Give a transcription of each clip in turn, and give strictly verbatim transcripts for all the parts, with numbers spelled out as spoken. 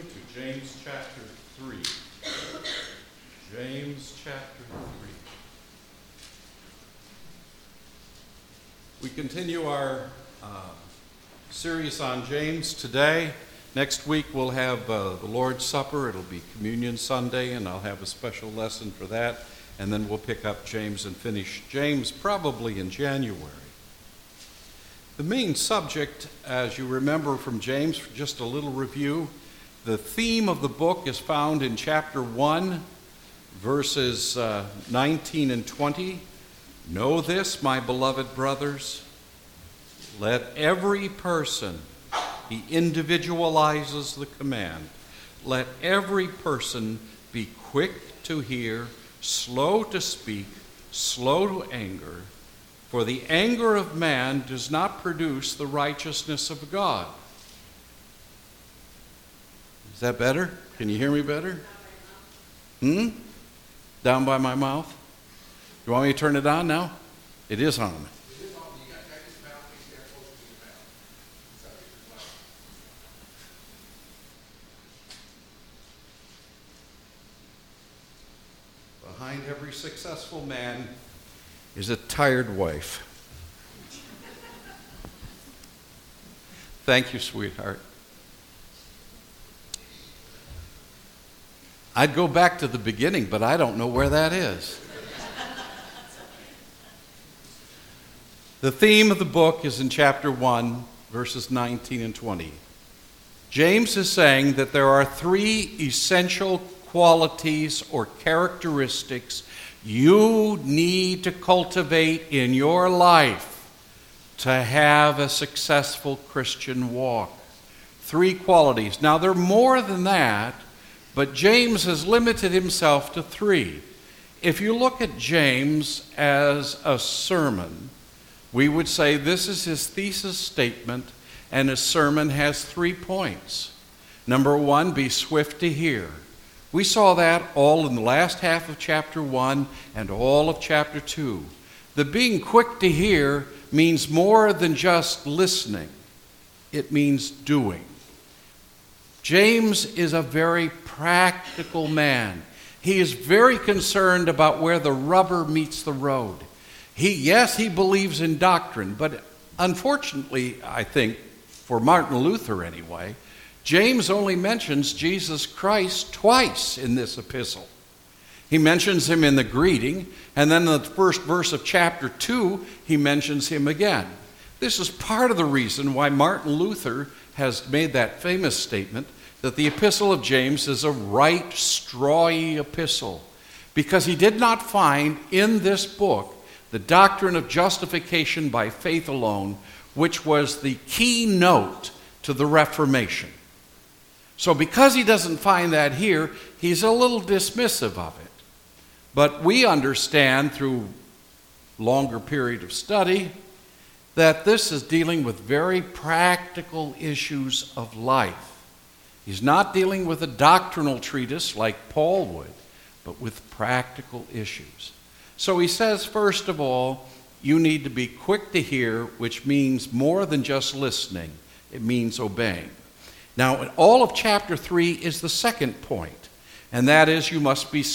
to James chapter three. James chapter three. We continue our uh, series on James today. Next week we'll have uh, the Lord's Supper. It'll be Communion Sunday, and I'll have a special lesson for that. And then we'll pick up James and finish James probably in January. The main subject, as you remember from James, just a little review, the theme of the book is found in chapter one, verses uh, nineteen and twenty. Know this, my beloved brothers, let every person, he individualizes the command, let every person be quick to hear, slow to speak, slow to anger, for the anger of man does not produce the righteousness of God. Is that better? Can you hear me better? Hmm? Down by my mouth? You want me to turn it on now? It is on. Behind every successful man is a tired wife. Thank you, sweetheart. I'd go back to the beginning, but I don't know where that is. The theme of the book is in chapter one, verses nineteen and twenty. James is saying that there are three essential qualities or characteristics you need to cultivate in your life to have a successful Christian walk. Three qualities. Now, there are more than that, but James has limited himself to three. If you look at James as a sermon, we would say this is his thesis statement, and his sermon has three points. Number one, be swift to hear. We saw that all in the last half of chapter one and all of chapter two. The being quick to hear means more than just listening. It means doing. James is a very practical man. He is very concerned about where the rubber meets the road. He, yes, he believes in doctrine, but unfortunately, I think, for Martin Luther anyway, James only mentions Jesus Christ twice in this epistle. He mentions him in the greeting, and then in the first verse of chapter two, he mentions him again. This is part of the reason why Martin Luther has made that famous statement that the epistle of James is a right, strawy epistle, because he did not find in this book the doctrine of justification by faith alone, which was the keynote to the Reformation. So because he doesn't find that here, he's a little dismissive of it. But we understand through longer period of study that this is dealing with very practical issues of life. He's not dealing with a doctrinal treatise like Paul would, but with practical issues. So he says, first of all, you need to be quick to hear, which means more than just listening. It means obeying. Now, all of chapter three is the second point, and that is you must be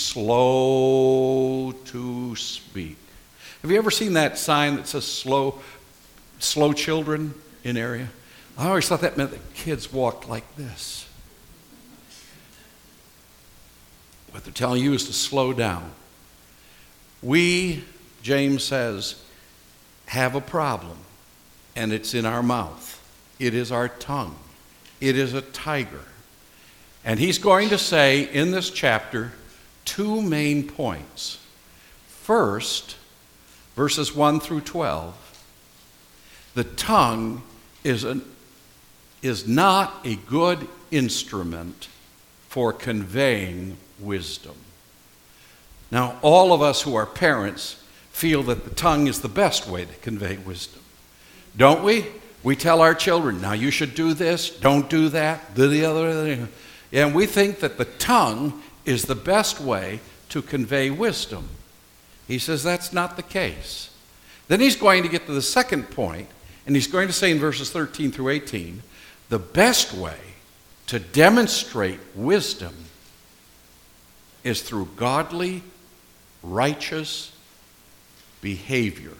slow to speak. Have you ever seen that sign that says slow, slow children in area? I always thought that meant that kids walked like this. What they're telling you is to slow down. We, James says, have a problem, and it's in our mouth. It is our tongue. It is a tiger. And he's going to say in this chapter two main points. First, verses one through twelve, the tongue is, an, is not a good instrument for conveying wisdom. Now, all of us who are parents feel that the tongue is the best way to convey wisdom. Don't we? We tell our children, now you should do this, don't do that, do the other. And we think that the tongue is the best way to convey wisdom. He says that's not the case. Then he's going to get to the second point, and he's going to say in verses thirteen through eighteen, the best way to demonstrate wisdom is through godly, righteous behavior.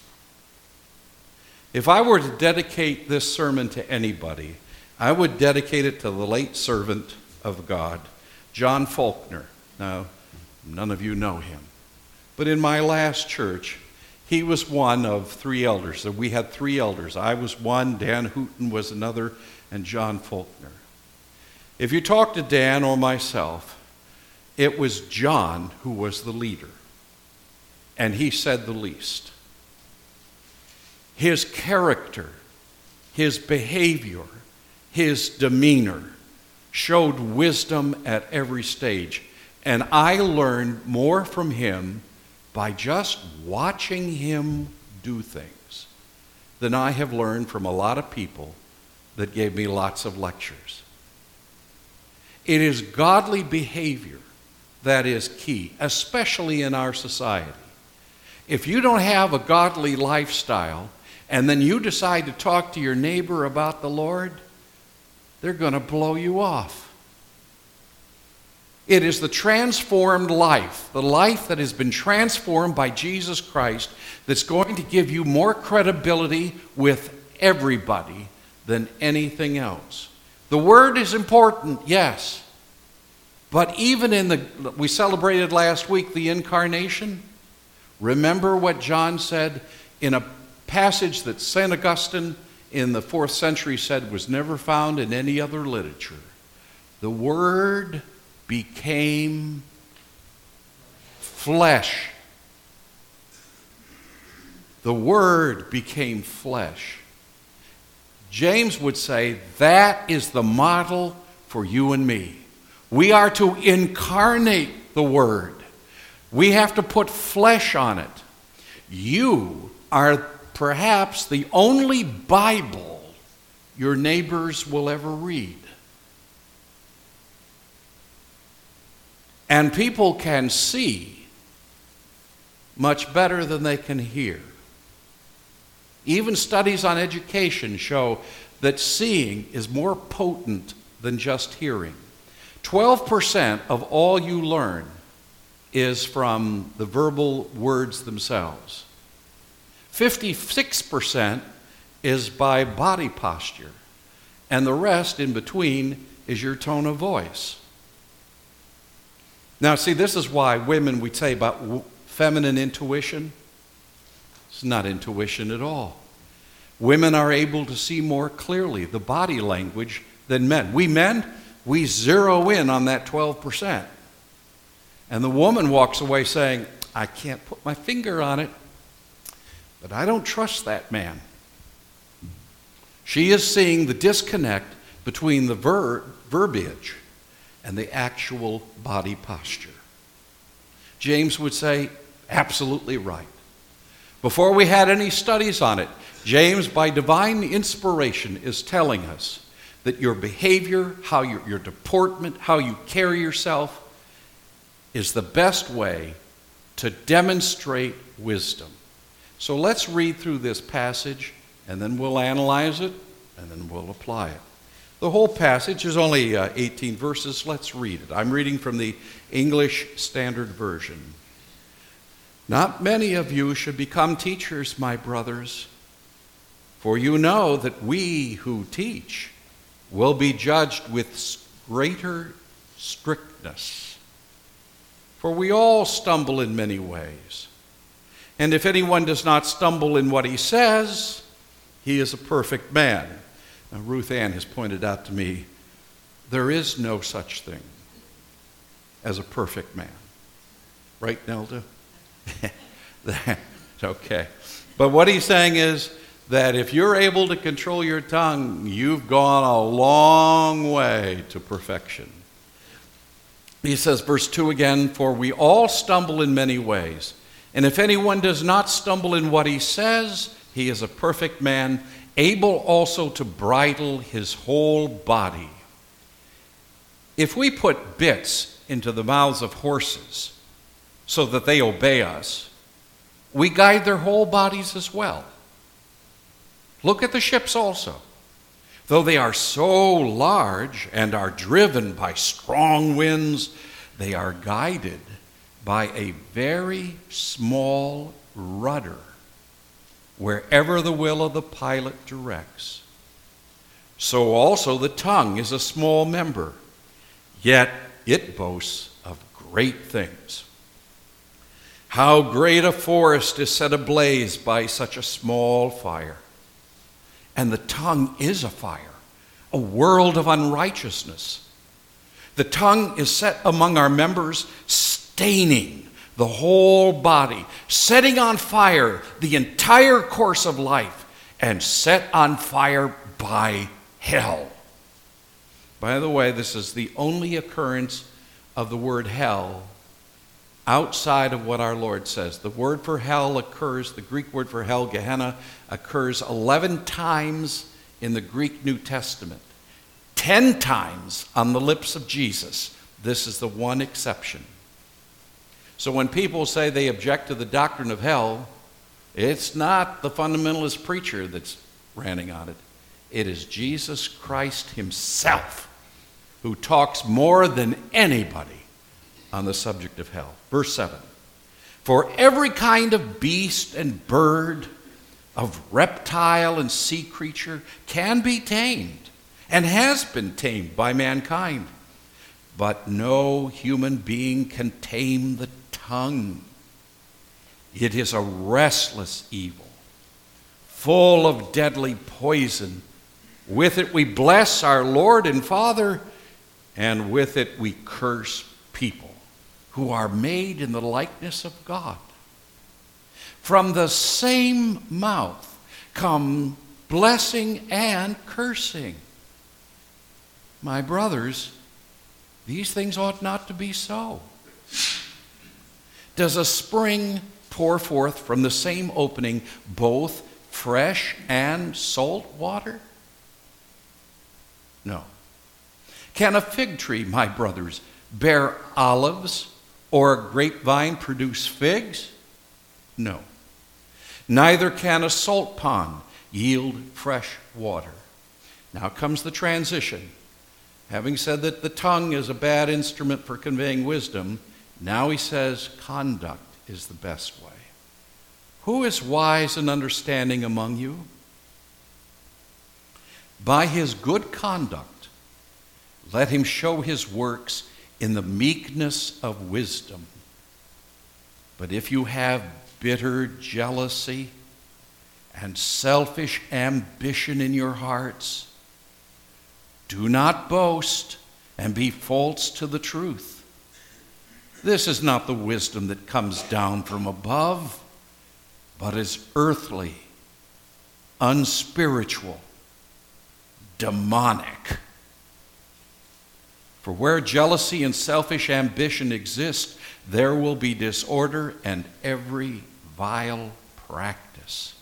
If I were to dedicate this sermon to anybody, I would dedicate it to the late servant of God, John Faulkner. Now, none of you know him. But in my last church, he was one of three elders. We had three elders. I was one, Dan Hooton was another, and John Faulkner. If you talk to Dan or myself, it was John who was the leader, and he said the least. His character, his behavior, his demeanor showed wisdom at every stage. And I learned more from him by just watching him do things than I have learned from a lot of people that gave me lots of lectures. It is godly behavior that is key, especially in our society. If you don't have a godly lifestyle and then you decide to talk to your neighbor about the Lord, they're going to blow you off. It is the transformed life, the life that has been transformed by Jesus Christ, that's going to give you more credibility with everybody than anything else. The word is important, yes. But even in the, we celebrated last week the incarnation. Remember what John said in a passage that Saint Augustine in the fourth century said was never found in any other literature. The Word became flesh. The Word became flesh. James would say that is the model for you and me. We are to incarnate the Word. We have to put flesh on it. You are perhaps the only Bible your neighbors will ever read. And people can see much better than they can hear. Even studies on education show that seeing is more potent than just hearing. twelve percent of all you learn is from the verbal words themselves. fifty-six percent is by body posture, and the rest in between is your tone of voice. Now, see, this is why women, we say about w- feminine intuition, it's not intuition at all. Women are able to see more clearly the body language than men. We men, we zero in on that twelve percent. And the woman walks away saying, I can't put my finger on it, but I don't trust that man. She is seeing the disconnect between the ver- verbiage and the actual body posture. James would say, absolutely right. Before we had any studies on it, James, by divine inspiration, is telling us that your behavior, how your, your deportment, how you carry yourself is the best way to demonstrate wisdom. So let's read through this passage, and then we'll analyze it, and then we'll apply it. The whole passage is only uh, eighteen verses. Let's read it. I'm reading from the English Standard Version. Not many of you should become teachers, my brothers, for you know that we who teach will be judged with greater strictness. For we all stumble in many ways. And if anyone does not stumble in what he says, he is a perfect man. Now, Ruth Ann has pointed out to me, there is no such thing as a perfect man. Right, Nelda? Okay. But what he's saying is that if you're able to control your tongue, you've gone a long way to perfection. He says, verse two again, for we all stumble in many ways. And if anyone does not stumble in what he says, he is a perfect man, able also to bridle his whole body. If we put bits into the mouths of horses so that they obey us, we guide their whole bodies as well. Look at the ships also. Though they are so large and are driven by strong winds, they are guided by a very small rudder wherever the will of the pilot directs. So also the tongue is a small member, yet it boasts of great things. How great a forest is set ablaze by such a small fire. And the tongue is a fire, a world of unrighteousness. The tongue is set among our members, staining the whole body, setting on fire the entire course of life, and set on fire by hell. By the way, this is the only occurrence of the word hell outside of what our Lord says. The word for hell occurs, the Greek word for hell, Gehenna, occurs eleven times in the Greek New Testament. Ten times on the lips of Jesus. This is the one exception. So when people say they object to the doctrine of hell, it's not the fundamentalist preacher that's ranting on it. It is Jesus Christ himself who talks more than anybody on the subject of hell. Verse seven. For every kind of beast and bird, of reptile and sea creature can be tamed and has been tamed by mankind. But no human being can tame the tongue. It is a restless evil, full of deadly poison. With it we bless our Lord and Father, and with it we curse people who are made in the likeness of God. From the same mouth come blessing and cursing. My brothers, these things ought not to be so. Does a spring pour forth from the same opening both fresh and salt water? No. Can a fig tree, my brothers, bear olives, or a grapevine produce figs? No. Neither can a salt pond yield fresh water. Now comes the transition. Having said that the tongue is a bad instrument for conveying wisdom, now he says conduct is the best way. Who is wise and understanding among you? By his good conduct, let him show his works in the meekness of wisdom. But if you have bitter jealousy and selfish ambition in your hearts, do not boast and be false to the truth. This is not the wisdom that comes down from above, but is earthly, unspiritual, demonic. For where jealousy and selfish ambition exist, there will be disorder and every vile practice.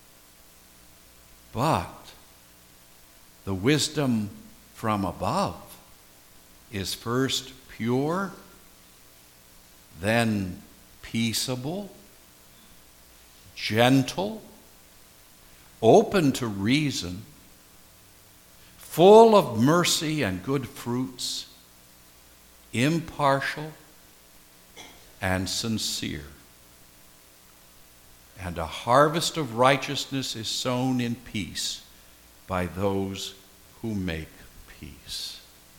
But the wisdom from above is first pure, then peaceable, gentle, open to reason, full of mercy and good fruits, impartial and sincere. And a harvest of righteousness is sown in peace by those who make peace.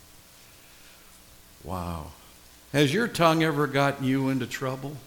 Wow. Has your tongue ever gotten you into trouble?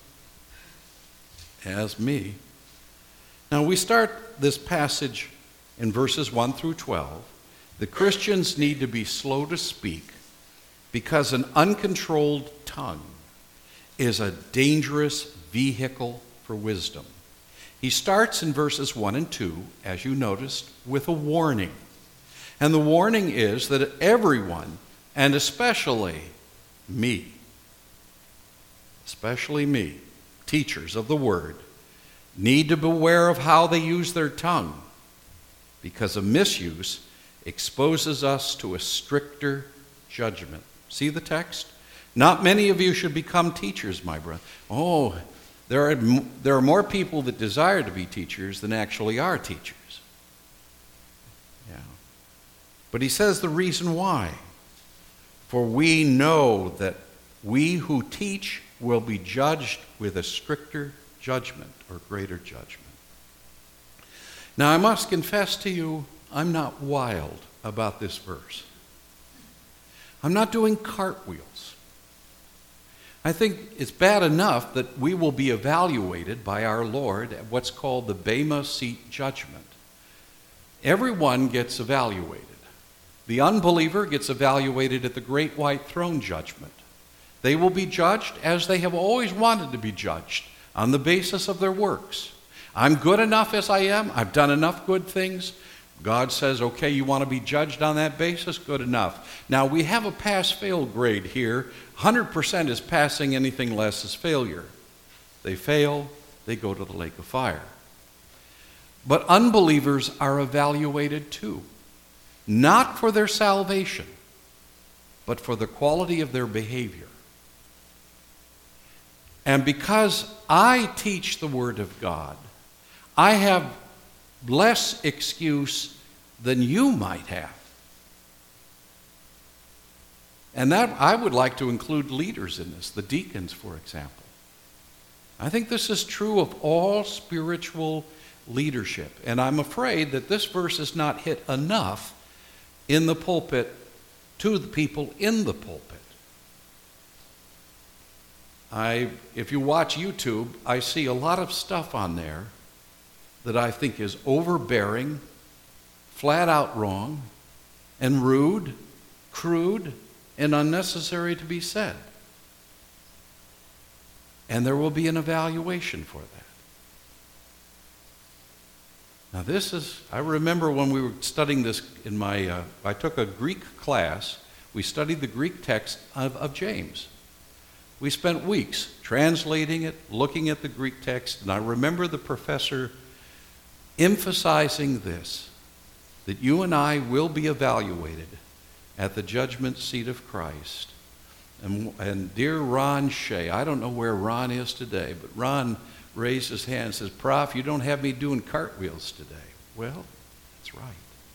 Has me. Now we start this passage in verses one through twelve. The Christians need to be slow to speak because an uncontrolled tongue is a dangerous vehicle for wisdom. He starts in verses one and two, as you noticed, with a warning. And the warning is that everyone, and especially me, especially me, teachers of the word, need to beware of how they use their tongue, because a misuse exposes us to a stricter judgment. See the text? Not many of you should become teachers, my brother. Oh, there are, there are more people that desire to be teachers than actually are teachers. Yeah. But he says the reason why. For we know that we who teach will be judged with a stricter judgment or greater judgment. Now, I must confess to you, I'm not wild about this verse. I'm not doing cartwheels. I think it's bad enough that we will be evaluated by our Lord at what's called the Bema Seat judgment. Everyone gets evaluated. The unbeliever gets evaluated at the great white throne judgment. They will be judged as they have always wanted to be judged, on the basis of their works. I'm good enough as I am. I've done enough good things. God says, okay, you want to be judged on that basis? Good enough. Now, we have a pass-fail grade here. one hundred percent is passing, anything less is failure. They fail, they go to the lake of fire. But unbelievers are evaluated too, not for their salvation, but for the quality of their behavior. And because I teach the Word of God, I have less excuse than you might have. And that I would like to include leaders in this, the deacons, for example. I think this is true of all spiritual leadership. And I'm afraid that this verse is not hit enough in the pulpit to the people in the pulpit. I, if you watch YouTube, I see a lot of stuff on there that I think is overbearing, flat out wrong, and rude, crude, and unnecessary to be said. And there will be an evaluation for that. Now this is, I remember when we were studying this in my, uh, I took a Greek class. We studied the Greek text of, of James. We spent weeks translating it, looking at the Greek text, and I remember the professor emphasizing this, that you and I will be evaluated at the judgment seat of Christ. And, and dear Ron Shea, I don't know where Ron is today, but Ron raised his hand and says, Prof, you don't have me doing cartwheels today. Well, that's right.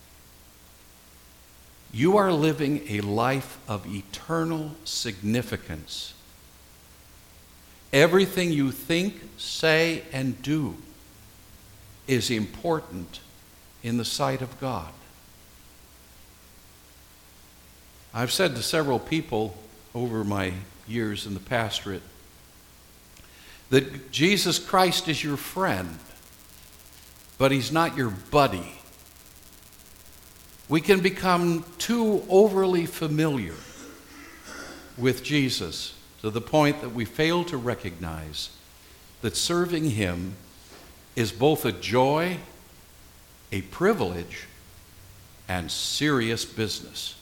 You are living a life of eternal significance. Everything you think, say, and do is important in the sight of God. I've said to several people over my years in the pastorate that Jesus Christ is your friend, but he's not your buddy. We can become too overly familiar with Jesus to the point that we fail to recognize that serving him is both a joy, a privilege, and serious business.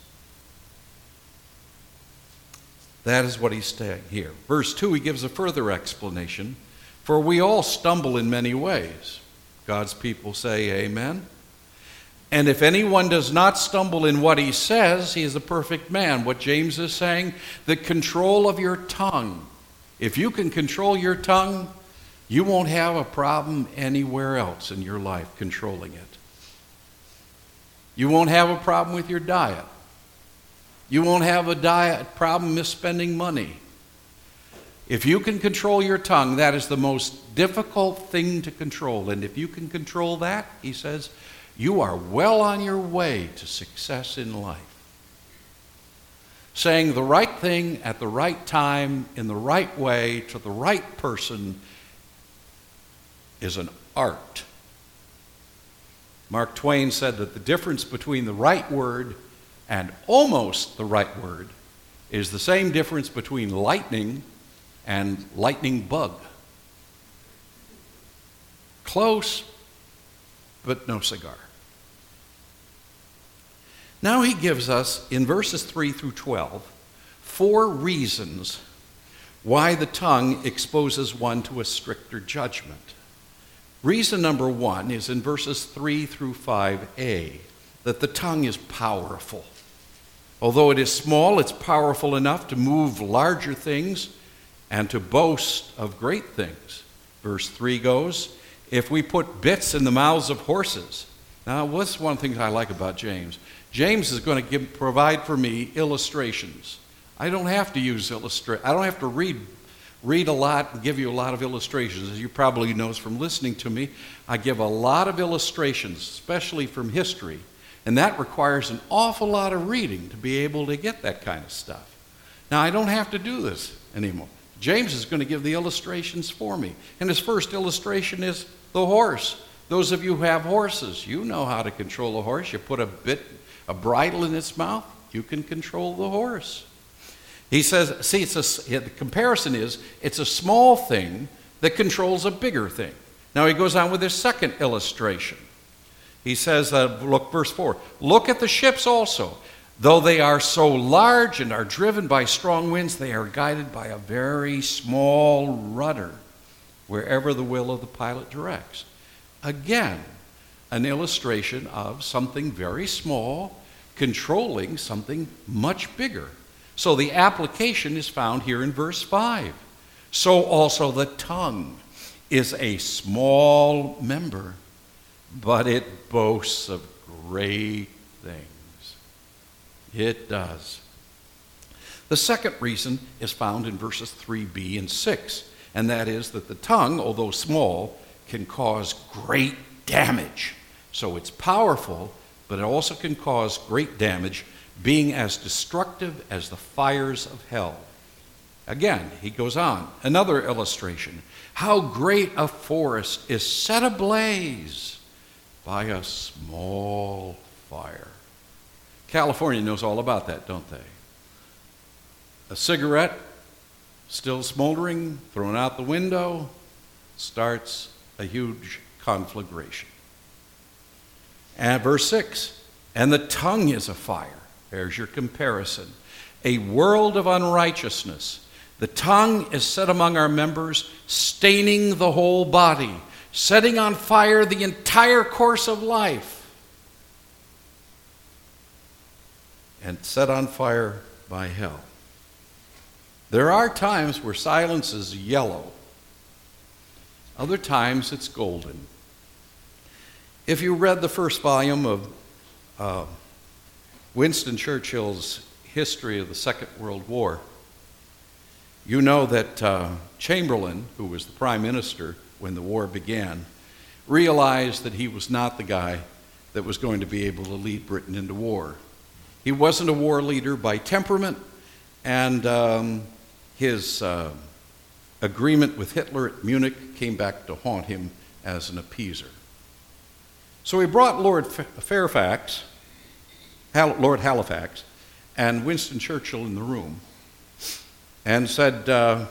That is what he's saying here. Verse two, he gives a further explanation. For we all stumble in many ways. God's people say amen. And if anyone does not stumble in what he says, he is a perfect man. What James is saying, the control of your tongue. If you can control your tongue, you won't have a problem anywhere else in your life controlling it. You won't have a problem with your diet. You won't have a diet problem misspending money. If you can control your tongue, that is the most difficult thing to control. And if you can control that, he says, you are well on your way to success in life. Saying the right thing at the right time, in the right way, to the right person is an art. Mark Twain said that the difference between the right word and almost the right word is the same difference between lightning and lightning bug. Close, but no cigar. Now he gives us, in verses three through twelve, four reasons why the tongue exposes one to a stricter judgment. Reason number one is in verses three through five a, that the tongue is powerful. Although it is small, it's powerful enough to move larger things and to boast of great things. Verse three goes, if we put bits in the mouths of horses. Now, what's one thing I like about James? James is going to give, provide for me illustrations. I don't have to use illustra- I don't have to read read a lot and give you a lot of illustrations. As you probably know from listening to me, I give a lot of illustrations, especially from history, and that requires an awful lot of reading to be able to get that kind of stuff. Now, I don't have to do this anymore. James is going to give the illustrations for me, and his first illustration is the horse. Those of you who have horses, you know how to control a horse. You put a bit, a bridle in its mouth, you can control the horse. He says, see, it's a, the comparison is, it's a small thing that controls a bigger thing. Now he goes on with his second illustration. He says, uh, look, verse four, look at the ships also. Though they are so large and are driven by strong winds, they are guided by a very small rudder, wherever the will of the pilot directs. Again, an illustration of something very small controlling something much bigger. So the application is found here in verse five. So also the tongue is a small member, but it boasts of great things. It does. The second reason is found in verses three b and six, and that is that the tongue, although small, can cause great damage. So it's powerful, but it also can cause great damage, being as destructive as the fires of hell. Again, he goes on, another illustration. How great a forest is set ablaze by a small fire. California knows all about that, don't they? A cigarette, still smoldering, thrown out the window, starts a huge conflagration. And verse six, and the tongue is a fire. There's your comparison. A world of unrighteousness. The tongue is set among our members, staining the whole body, setting on fire the entire course of life, and set on fire by hell. There are times where silence is yellow. Other times it's golden. If you read the first volume of uh, Winston Churchill's History of the Second World War, you know that uh, Chamberlain, who was the prime minister when the war began, realized that he was not the guy that was going to be able to lead Britain into war. He wasn't a war leader by temperament, and um, his uh, agreement with Hitler at Munich came back to haunt him as an appeaser. So he brought Lord Fairfax, Hal- Lord Halifax, and Winston Churchill in the room and said, uh,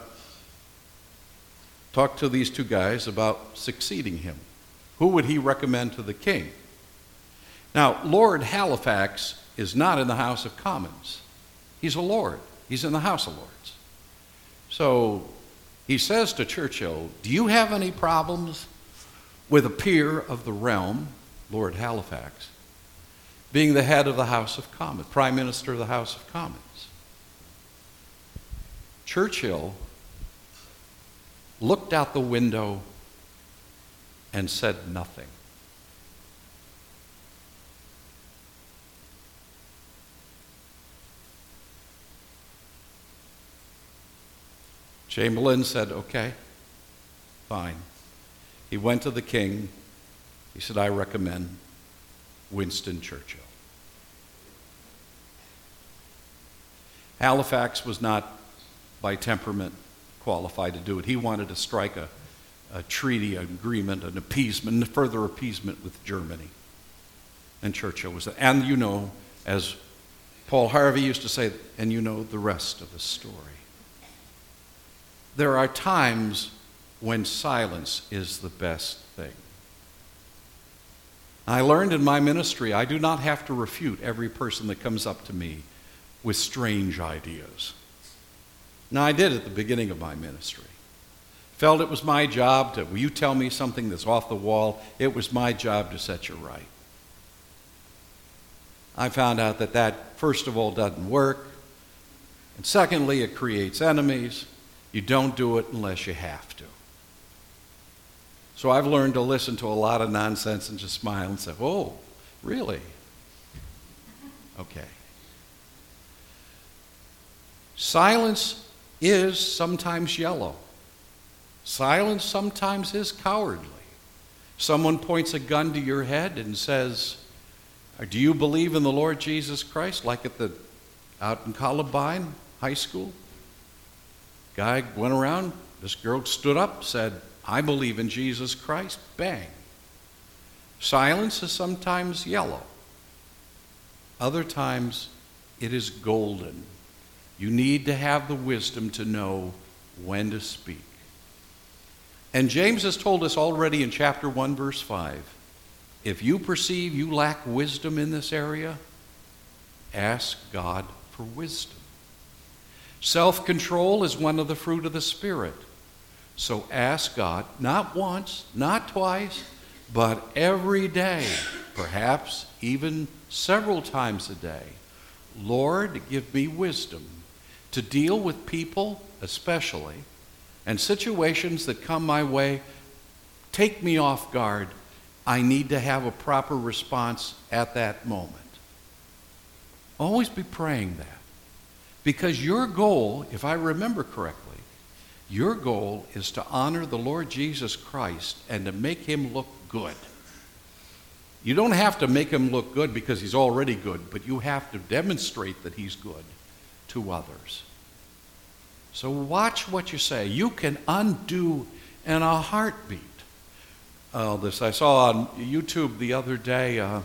talk to these two guys about succeeding him. Who would he recommend to the king? Now, Lord Halifax is not in the House of Commons. He's a lord. He's in the House of Lords. So he says to Churchill, do you have any problems with a peer of the realm, Lord Halifax, being the head of the House of Commons, Prime Minister of the House of Commons? Churchill looked out the window and said nothing. Chamberlain said, okay, fine. He went to the king. He said, I recommend Winston Churchill. Halifax was not by temperament qualified to do it. He wanted to strike a, a treaty, an agreement, an appeasement, further appeasement with Germany. And Churchill was, and you know, as Paul Harvey used to say, and you know the rest of the story. There are times when silence is the best thing. I learned in my ministry, I do not have to refute every person that comes up to me with strange ideas. Now, I did at the beginning of my ministry. Felt it was my job to, will you tell me something that's off the wall? It was my job to set you right. I found out that that, first of all, doesn't work. And secondly, it creates enemies. You don't do it unless you have to. So I've learned to listen to a lot of nonsense and just smile and say, oh, really? Okay. Silence is sometimes yellow. Silence sometimes is cowardly. Someone points a gun to your head and says, do you believe in the Lord Jesus Christ? Like at the out in Columbine High School. Guy went around, this girl stood up, said, I believe in Jesus Christ. Bang. Silence is sometimes yellow. Other times it is golden. You need to have the wisdom to know when to speak. And James has told us already in chapter one, verse five, if you perceive you lack wisdom in this area, ask God for wisdom. Self-control is one of the fruit of the Spirit. So ask God, not once, not twice, but every day, perhaps even several times a day, Lord, give me wisdom to deal with people especially, and situations that come my way, take me off guard. I need to have a proper response at that moment. Always be praying that. Because your goal, if I remember correctly, your goal is to honor the Lord Jesus Christ and to make him look good. You don't have to make him look good because he's already good, but you have to demonstrate that he's good to others. So watch what you say. You can undo in a heartbeat. Uh, this I saw on YouTube the other day, uh,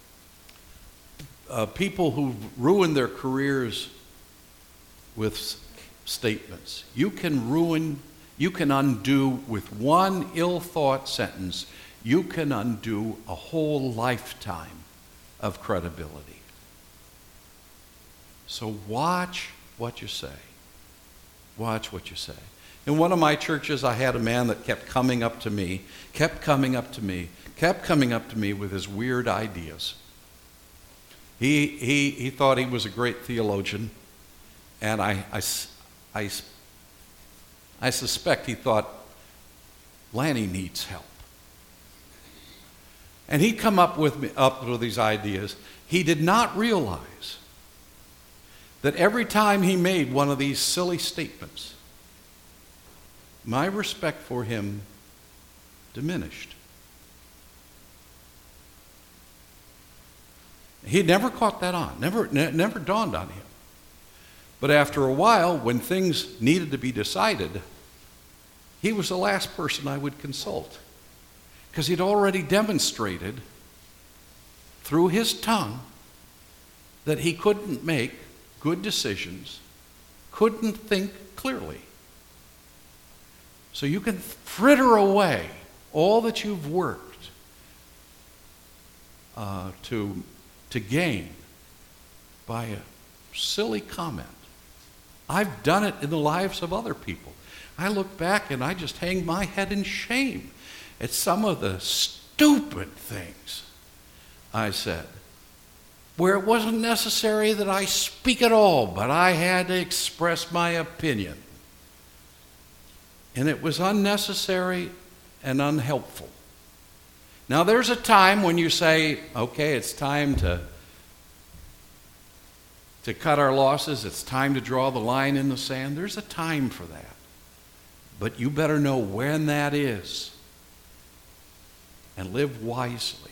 uh, people who ruin their careers with statements. You can ruin, you can undo with one ill-thought sentence, you can undo a whole lifetime of credibility. So watch what you say. Watch what you say. In one of my churches, I had a man that kept coming up to me, kept coming up to me, kept coming up to me with his weird ideas. He, he, he thought he was a great theologian, and I, I, I, I suspect he thought Lanny needs help. And he'd come up with me up with these ideas. He did not realize that every time he made one of these silly statements, my respect for him diminished. He never caught that on, never, ne- never dawned on him. But after a while, when things needed to be decided, he was the last person I would consult. Because he'd already demonstrated through his tongue that he couldn't make good decisions, couldn't think clearly. So you can fritter away all that you've worked uh, to, to gain by a silly comment. I've done it in the lives of other people. I look back and I just hang my head in shame at some of the stupid things I said, where it wasn't necessary that I speak at all, but I had to express my opinion. And it was unnecessary and unhelpful. Now there's a time when you say, okay, it's time to, to cut our losses, it's time to draw the line in the sand. There's a time for that. But you better know when that is and live wisely.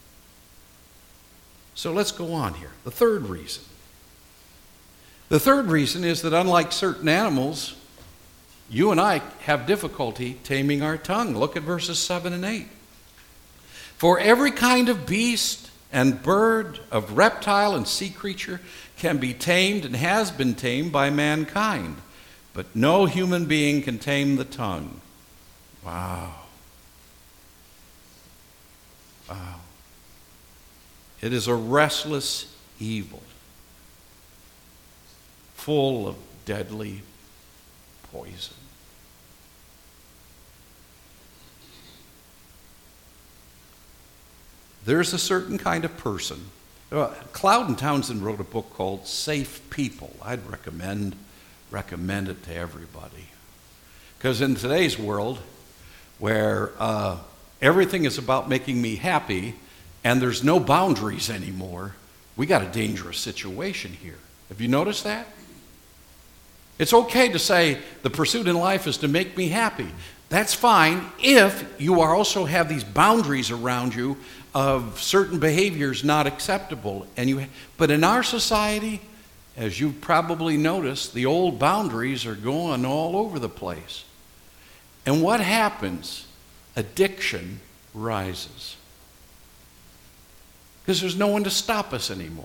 So let's go on here. The third reason. The third reason is that unlike certain animals, you and I have difficulty taming our tongue. Look at verses seven and eight. For every kind of beast and bird, of reptile and sea creature can be tamed and has been tamed by mankind, but no human being can tame the tongue. Wow. Wow. It is a restless evil, full of deadly poison. There's a certain kind of person. Uh, Cloud and Townsend wrote a book called Safe People. I'd recommend, recommend it to everybody. Because in today's world, where uh, everything is about making me happy, and there's no boundaries anymore, we got a dangerous situation here. Have you noticed that? It's okay to say the pursuit in life is to make me happy. That's fine if you are also have these boundaries around you of certain behaviors not acceptable. And you, but in our society, as you've probably noticed, the old boundaries are going all over the place. And what happens? Addiction rises. Because there's no one to stop us anymore.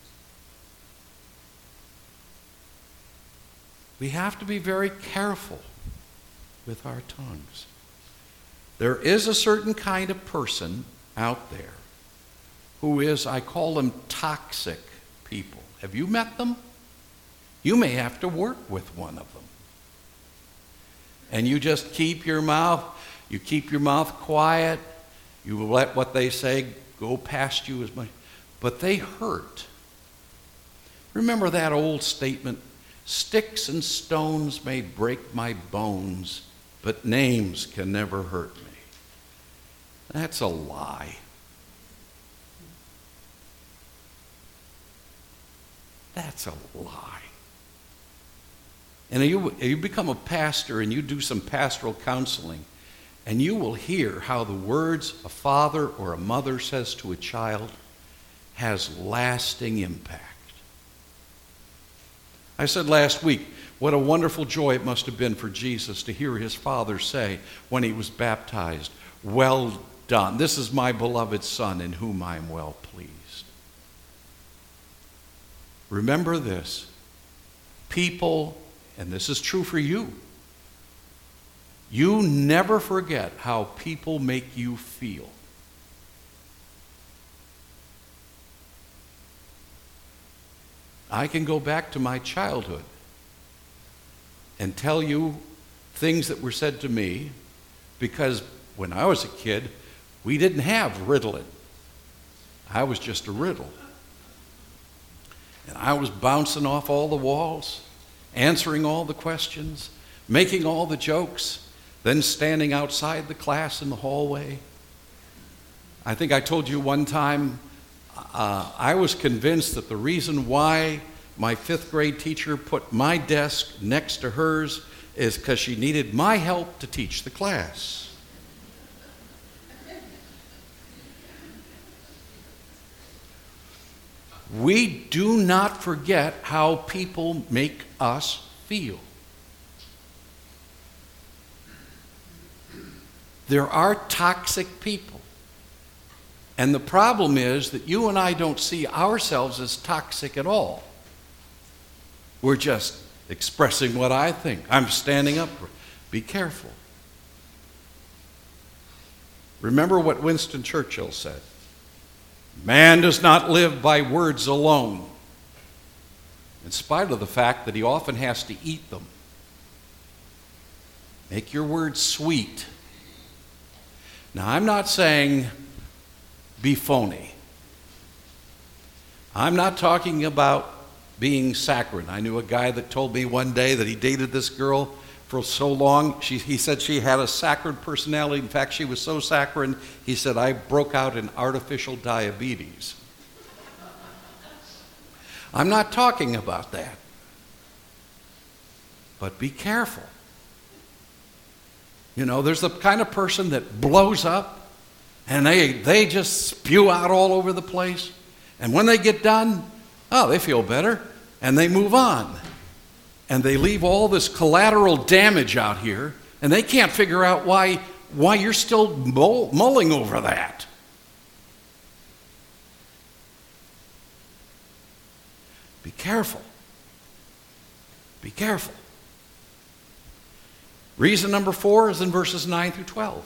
We have to be very careful with our tongues. There is a certain kind of person out there who is, I call them toxic people. Have you met them? You may have to work with one of them. And you just keep your mouth, you keep your mouth quiet, you let what they say go past you as much, but they hurt. Remember that old statement, sticks and stones may break my bones, but names can never hurt me. That's a lie. That's a lie. And you, you become a pastor and you do some pastoral counseling, and you will hear how the words a father or a mother says to a child has lasting impact. I said last week, what a wonderful joy it must have been for Jesus to hear his Father say when he was baptized, "Well done. This is my beloved Son in whom I am well pleased." Remember this. People, and this is true for you, you never forget how people make you feel. I can go back to my childhood and tell you things that were said to me because when I was a kid, we didn't have Ritalin. I was just a riddle. And I was bouncing off all the walls, answering all the questions, making all the jokes, then standing outside the class in the hallway. I think I told you one time, uh, I was convinced that the reason why my fifth grade teacher put my desk next to hers is because she needed my help to teach the class. We do not forget how people make us feel. There are toxic people. And the problem is that you and I don't see ourselves as toxic at all. We're just expressing what I think. I'm standing up. Be careful. Remember what Winston Churchill said. Man does not live by words alone, in spite of the fact that he often has to eat them. Make your words sweet. Now, I'm not saying be phony. I'm not talking about being saccharine. I knew a guy that told me one day that he dated this girl for so long. She, he said she had a saccharine personality. In fact, she was so saccharine, he said, I broke out in artificial diabetes. I'm not talking about that. But be careful. You know, there's the kind of person that blows up and they, they just spew out all over the place. And when they get done, oh, they feel better and they move on. And they leave all this collateral damage out here, and they can't figure out why, why you're still mull, mulling over that. Be careful. Be careful. Reason number four is in verses nine through twelve.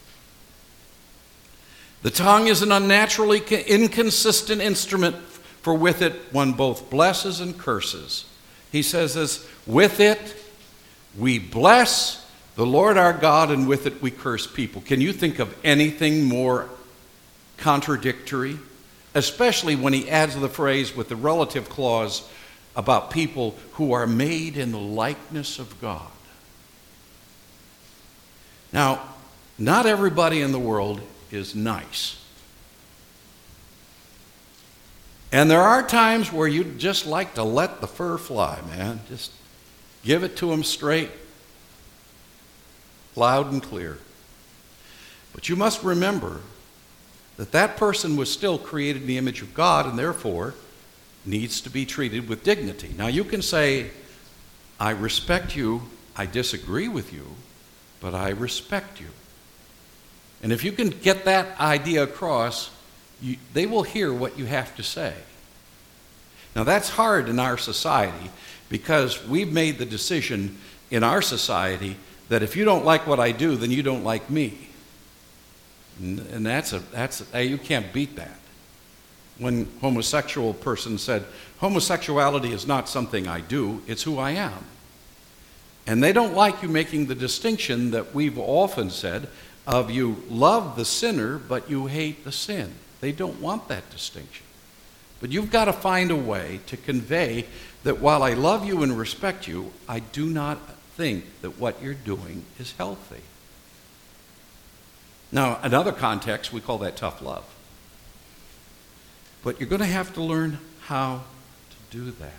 The tongue is an unnaturally inconsistent instrument, for with it one both blesses and curses. He says this, with it we bless the Lord our God, and with it we curse people. Can you think of anything more contradictory? Especially when he adds the phrase with the relative clause about people who are made in the likeness of God. Now, not everybody in the world is nice. And there are times where you'd just like to let the fur fly, man. Just give it to them straight, loud and clear. But you must remember that that person was still created in the image of God and therefore needs to be treated with dignity. Now you can say, I respect you, I disagree with you, but I respect you. And if you can get that idea across, you, they will hear what you have to say. Now that's hard in our society because we've made the decision in our society that if you don't like what I do, then you don't like me. And, and that's a, that's a, you can't beat that. When a homosexual person said, homosexuality is not something I do, it's who I am. And they don't like you making the distinction that we've often said of you love the sinner, but you hate the sin. They don't want that distinction. But you've got to find a way to convey that while I love you and respect you, I do not think that what you're doing is healthy. Now, another context, we call that tough love. But you're going to have to learn how to do that.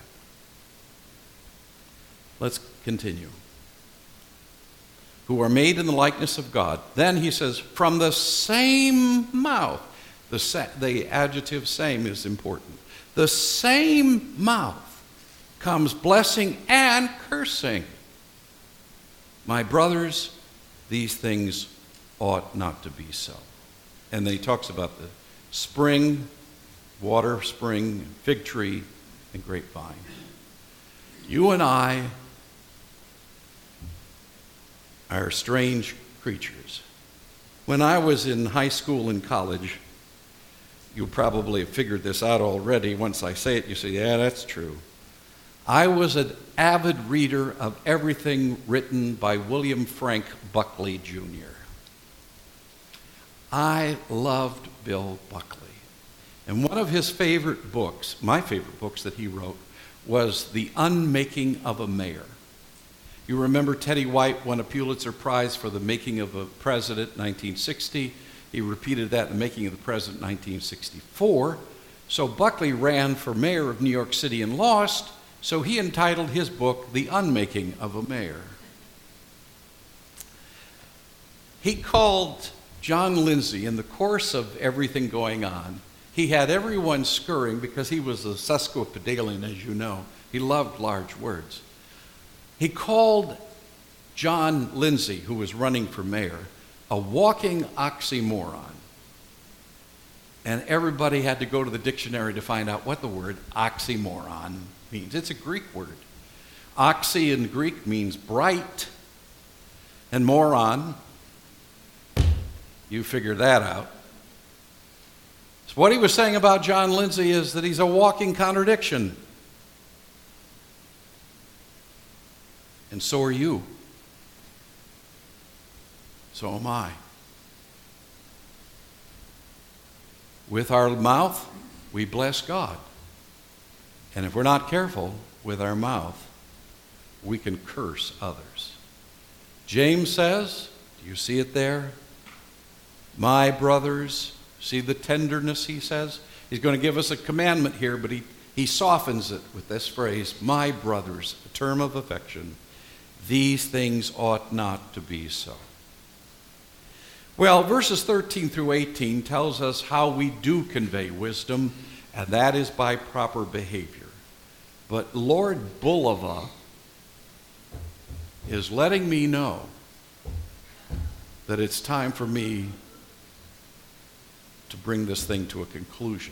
Let's continue. Who are made in the likeness of God. Then he says, from the same mouth. The, sa- the adjective same is important. The same mouth comes blessing and cursing. My brothers, these things ought not to be so. And then he talks about the spring, water spring, fig tree, and grapevine. You and I are strange creatures. When I was in high school and college, you probably have figured this out already. Once I say it, you say, yeah, that's true. I was an avid reader of everything written by William Frank Buckley Junior I loved Bill Buckley. And one of his favorite books, my favorite books that he wrote, was The Unmaking of a Mayor. You remember Teddy White won a Pulitzer Prize for The Making of a President, nineteen sixty. He repeated that in The Making of the President, nineteen sixty-four. So Buckley ran for mayor of New York City and lost, so he entitled his book, The Unmaking of a Mayor. He called John Lindsay, in the course of everything going on, he had everyone scurrying because he was a sesquipedalian, as you know. He loved large words. He called John Lindsay, who was running for mayor, a walking oxymoron. And everybody had to go to the dictionary to find out what the word oxymoron means. It's a Greek word. Oxy in Greek means bright, and moron, you figure that out. So what he was saying about John Lindsay is that he's a walking contradiction. And so are you. So am I. With our mouth, we bless God. And if we're not careful with our mouth, we can curse others. James says, do you see it there? My brothers, see the tenderness he says? He's going to give us a commandment here, but he, he softens it with this phrase, my brothers, a term of affection. These things ought not to be so. Well, verses thirteen through eighteen tells us how we do convey wisdom, and that is by proper behavior. But Lord Bulava is letting me know that it's time for me to bring this thing to a conclusion.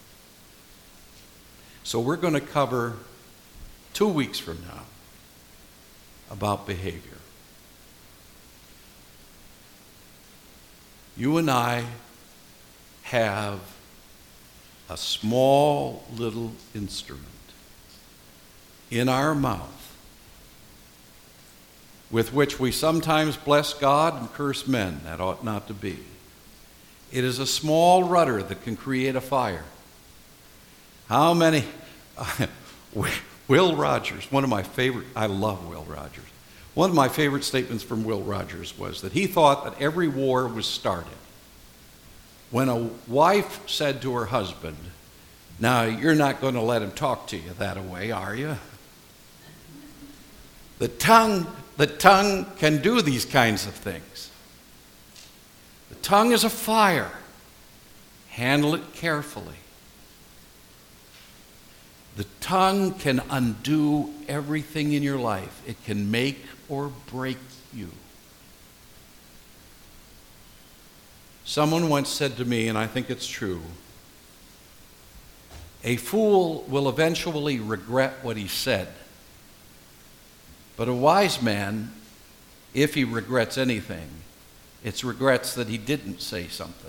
So we're going to cover two weeks from now about behavior. You and I have a small little instrument in our mouth with which we sometimes bless God and curse men. That ought not to be. It is a small rudder that can create a fire. How many... Uh, Will Rogers, one of my favorite, I love Will Rogers. One of my favorite statements from Will Rogers was that he thought that every war was started when a wife said to her husband, Now, you're not going to let him talk to you that way, are you? The tongue, the tongue can do these kinds of things. The tongue is a fire. Handle it carefully. The tongue can undo everything in your life. It can make or break you. Someone once said to me, and I think it's true, a fool will eventually regret what he said. But a wise man, if he regrets anything, it's regrets that he didn't say something.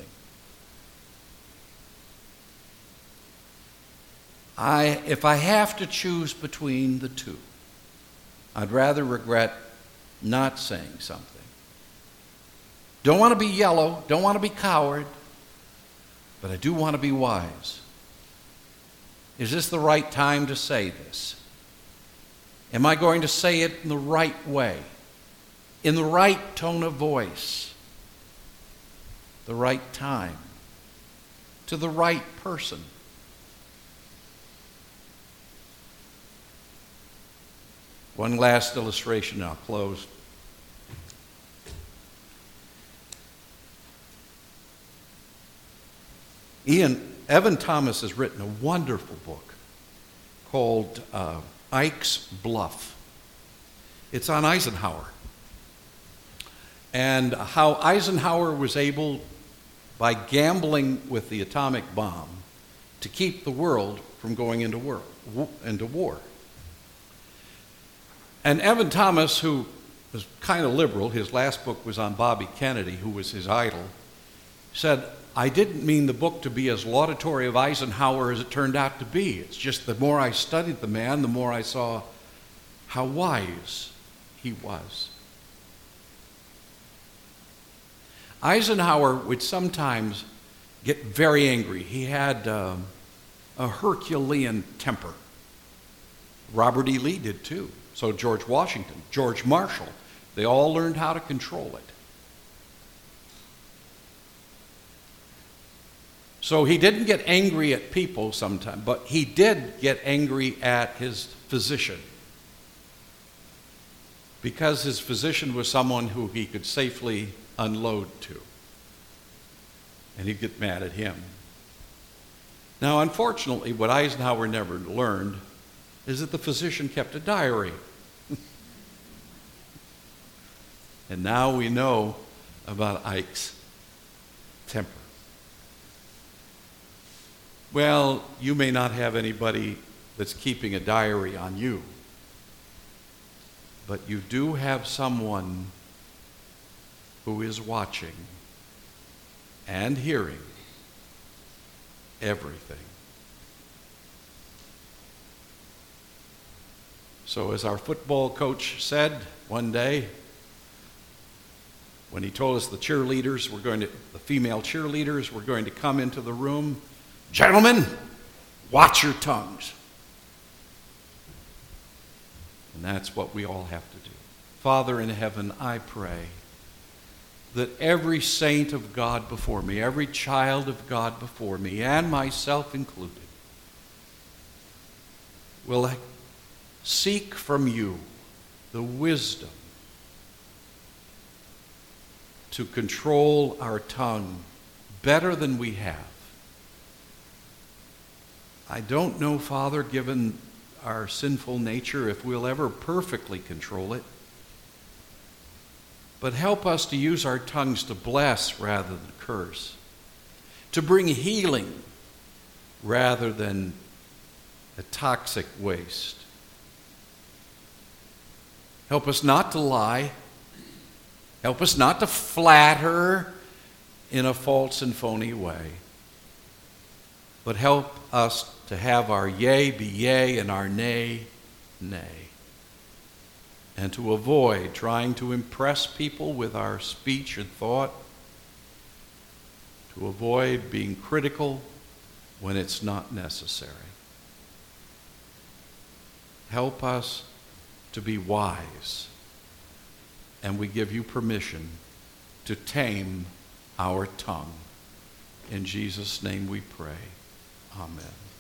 I, if I have to choose between the two, I'd rather regret not saying something. Don't want to be yellow, don't want to be coward, but I do want to be wise. Is this the right time to say this? Am I going to say it in the right way? In the right tone of voice? The right time? To the right person? One last illustration, I'll close. Ian, Evan Thomas has written a wonderful book called uh, Ike's Bluff. It's on Eisenhower. And how Eisenhower was able, by gambling with the atomic bomb, to keep the world from going into war. Into war. And Evan Thomas, who was kind of liberal, his last book was on Bobby Kennedy, who was his idol, said, I didn't mean the book to be as laudatory of Eisenhower as it turned out to be. It's just the more I studied the man, the more I saw how wise he was. Eisenhower would sometimes get very angry. He had um, a Herculean temper. Robert E. Lee did too. So George Washington, George Marshall, they all learned how to control it. So he didn't get angry at people sometimes, but he did get angry at his physician. Because his physician was someone who he could safely unload to. And he'd get mad at him. Now, unfortunately, what Eisenhower never learned is that the physician kept a diary. And now we know about Ike's temper. Well, you may not have anybody that's keeping a diary on you, but you do have someone who is watching and hearing everything. So as our football coach said one day, when he told us the cheerleaders were going to, the female cheerleaders were going to come into the room, gentlemen, watch your tongues. And that's what we all have to do. Father in heaven, I pray that every saint of God before me, every child of God before me, and myself included, will seek from you the wisdom to control our tongue better than we have. I don't know, Father, given our sinful nature, if we'll ever perfectly control it. But help us to use our tongues to bless rather than curse, to bring healing rather than a toxic waste. Help us not to lie. Help us not to flatter in a false and phony way. But help us to have our yea be yea and our nay, nay. And to avoid trying to impress people with our speech and thought. To avoid being critical when it's not necessary. Help us to be wise. And we give you permission to tame our tongue. In Jesus' name we pray. Amen.